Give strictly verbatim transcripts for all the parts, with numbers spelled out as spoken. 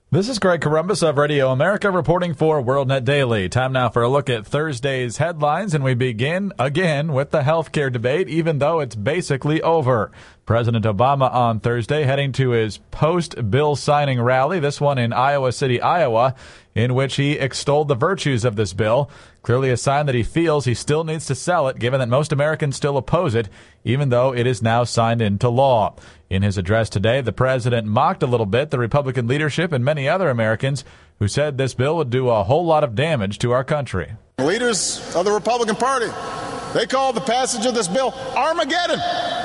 This is Greg Corombos of Radio America reporting for WorldNet Daily. Time now for a look at Thursday's headlines, and we begin again with the healthcare debate, even though it's basically over. President Obama on Thursday heading to his post-bill signing rally, this one in Iowa City, Iowa, in which he extolled the virtues of this bill, clearly a sign that he feels he still needs to sell it, given that most Americans still oppose it, even though it is now signed into law. In his address today, the president mocked a little bit the Republican leadership and many other Americans who said this bill would do a whole lot of damage to our country. Leaders of the Republican Party, they called the passage of this bill Armageddon.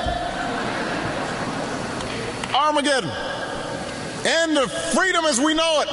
Armageddon. End of freedom as we know it.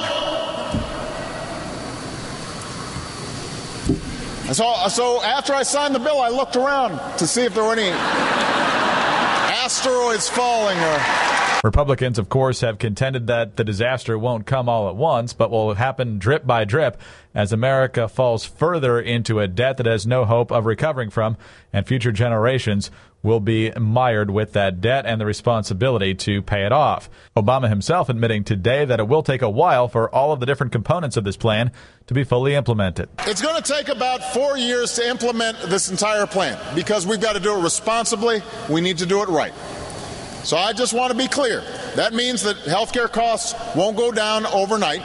And so, so after I signed the bill, I looked around to see if there were any asteroids falling or... Republicans, of course, have contended that the disaster won't come all at once, but will happen drip by drip as America falls further into a debt that has no hope of recovering from, and future generations will be mired with that debt and the responsibility to pay it off. Obama himself admitting today that it will take a while for all of the different components of this plan to be fully implemented. It's going to take about four years to implement this entire plan because we've got to do it responsibly. We need to do it right. So I just want to be clear. That means that healthcare costs won't go down overnight.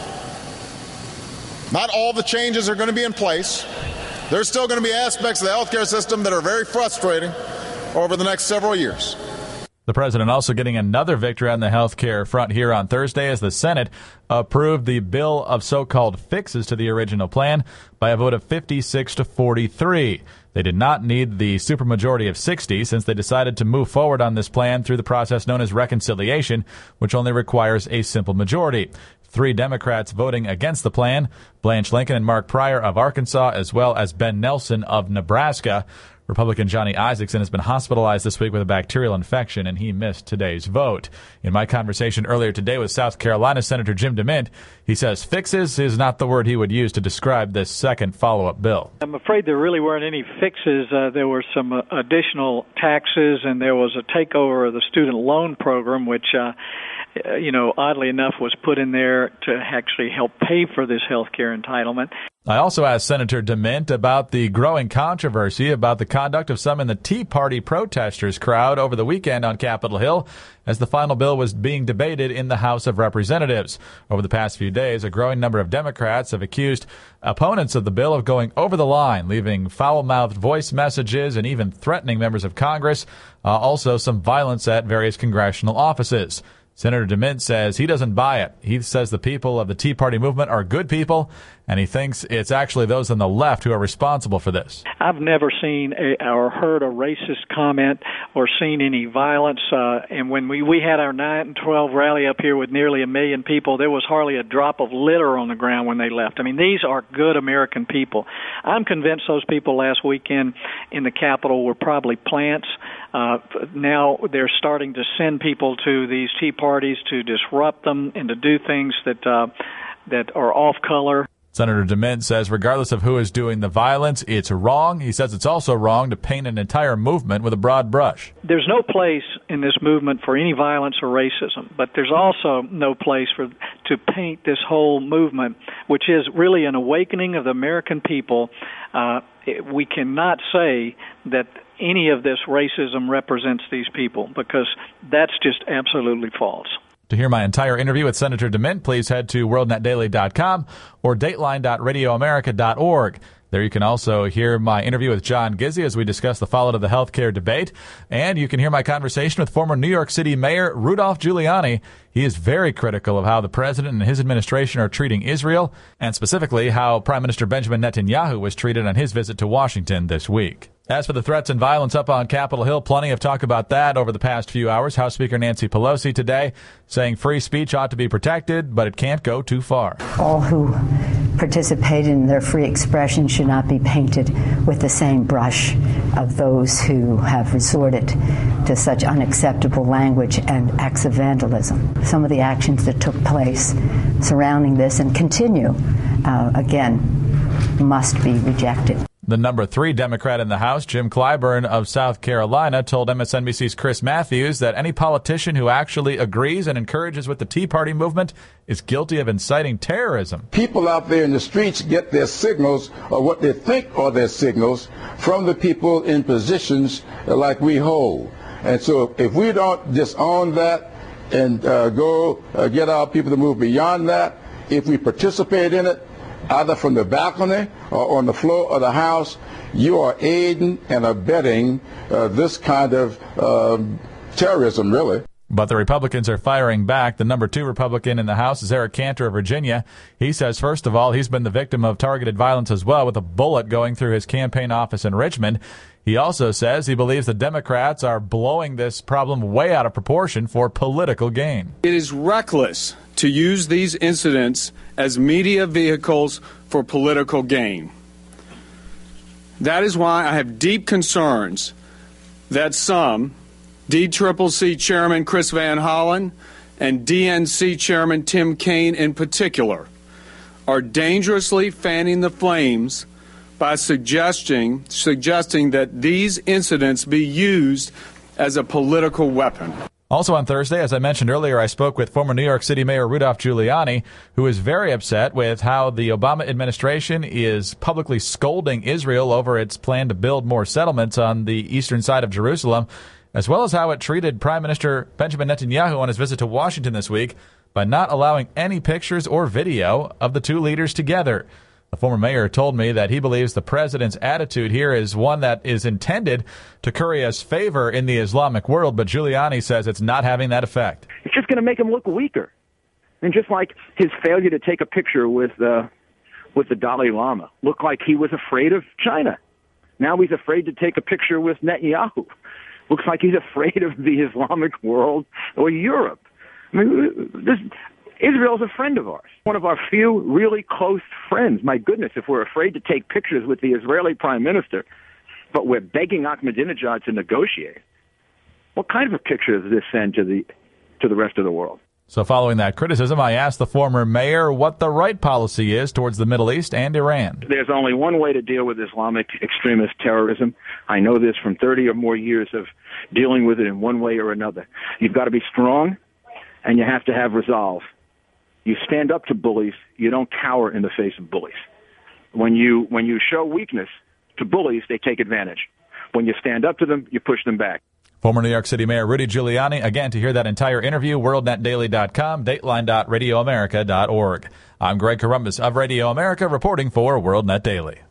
Not all the changes are going to be in place. There's still going to be aspects of the healthcare system that are very frustrating over the next several years. The president also getting another victory on the health care front here on Thursday as the Senate approved the bill of so-called fixes to the original plan by a vote of fifty-six to forty-three. They did not need the supermajority of sixty since they decided to move forward on this plan through the process known as reconciliation, which only requires a simple majority. Three Democrats voting against the plan, Blanche Lincoln and Mark Pryor of Arkansas, as well as Ben Nelson of Nebraska. Republican Johnny Isakson has been hospitalized this week with a bacterial infection, and he missed today's vote. In my conversation earlier today with South Carolina Senator Jim DeMint, he says fixes is not the word he would use to describe this second follow-up bill. I'm afraid there really weren't any fixes. Uh, there were some uh, additional taxes, and there was a takeover of the student loan program, which, uh, you know, oddly enough, was put in there to actually help pay for this health care entitlement. I also asked Senator DeMint about the growing controversy about the conduct of some in the Tea Party protesters crowd over the weekend on Capitol Hill as the final bill was being debated in the House of Representatives. Over the past few days, a growing number of Democrats have accused opponents of the bill of going over the line, leaving foul-mouthed voice messages and even threatening members of Congress, uh, also some violence at various congressional offices. Senator DeMint says he doesn't buy it. He says the people of the Tea Party movement are good people, and he thinks it's actually those on the left who are responsible for this. I've never seen a, or heard a racist comment or seen any violence. Uh, and when we, we had our nine and twelve rally up here with nearly a million people, there was hardly a drop of litter on the ground when they left. I mean, these are good American people. I'm convinced those people last weekend in the Capitol were probably plants. Uh, now they're starting to send people to these tea parties to disrupt them and to do things that uh, that are off color. Senator DeMint says regardless of who is doing the violence, it's wrong. He says it's also wrong to paint an entire movement with a broad brush. There's no place in this movement for any violence or racism, but there's also no place for to paint this whole movement, which is really an awakening of the American people. Uh, we cannot say that any of this racism represents these people because that's just absolutely false. To hear my entire interview with Senator DeMint, please head to world net daily dot com or dateline dot radio america dot org. There you can also hear my interview with John Gizzi as we discuss the fallout of the health care debate. And you can hear my conversation with former New York City Mayor Rudolph Giuliani. He is very critical of how the president and his administration are treating Israel, and specifically how Prime Minister Benjamin Netanyahu was treated on his visit to Washington this week. As for the threats and violence up on Capitol Hill, plenty of talk about that over the past few hours. House Speaker Nancy Pelosi today saying free speech ought to be protected, but it can't go too far. All who participate in their free expression should not be painted with the same brush of those who have resorted to such unacceptable language and acts of vandalism. Some of the actions that took place surrounding this and continue, uh, again, must be rejected. The number three Democrat in the House, Jim Clyburn of South Carolina, told M S N B C's Chris Matthews that any politician who actually agrees and encourages with the Tea Party movement is guilty of inciting terrorism. People out there in the streets get their signals, or what they think are their signals, from the people in positions like we hold. And so if we don't disown that and uh, go uh, get our people to move beyond that, if we participate in it, either from the balcony or on the floor of the House, you are aiding and abetting uh, this kind of uh, terrorism, really. But the Republicans are firing back. The number two Republican in the House is Eric Cantor of Virginia. He says, first of all, he's been the victim of targeted violence as well, with a bullet going through his campaign office in Richmond. He also says he believes the Democrats are blowing this problem way out of proportion for political gain. It is reckless to use these incidents as media vehicles for political gain. That is why I have deep concerns that some, D C C C Chairman Chris Van Hollen and D N C Chairman Tim Kaine in particular, are dangerously fanning the flames by suggesting, suggesting that these incidents be used as a political weapon. Also on Thursday, as I mentioned earlier, I spoke with former New York City Mayor Rudolph Giuliani, who is very upset with how the Obama administration is publicly scolding Israel over its plan to build more settlements on the eastern side of Jerusalem, as well as how it treated Prime Minister Benjamin Netanyahu on his visit to Washington this week by not allowing any pictures or video of the two leaders together. The former mayor told me that he believes the president's attitude here is one that is intended to curry us favor in the Islamic world, but Giuliani says it's not having that effect. It's just going to make him look weaker. And just like his failure to take a picture with uh, with the Dalai Lama, looked like he was afraid of China. Now he's afraid to take a picture with Netanyahu. Looks like he's afraid of the Islamic world or Europe. I mean, this... Israel's a friend of ours, one of our few really close friends. My goodness, if we're afraid to take pictures with the Israeli prime minister, but we're begging Ahmadinejad to negotiate, what kind of a picture does this send to the to the rest of the world? So following that criticism, I asked the former mayor what the right policy is towards the Middle East and Iran. There's only one way to deal with Islamic extremist terrorism. I know this from thirty or more years of dealing with it in one way or another. You've got to be strong, and you have to have resolve. You stand up to bullies. You don't cower in the face of bullies. When you when you show weakness to bullies, they take advantage. When you stand up to them, you push them back. Former New York City Mayor Rudy Giuliani. Again, to hear that entire interview, world net daily dot com, dateline dot radio america dot org. I'm Greg Corombos of Radio America reporting for WorldNet Daily.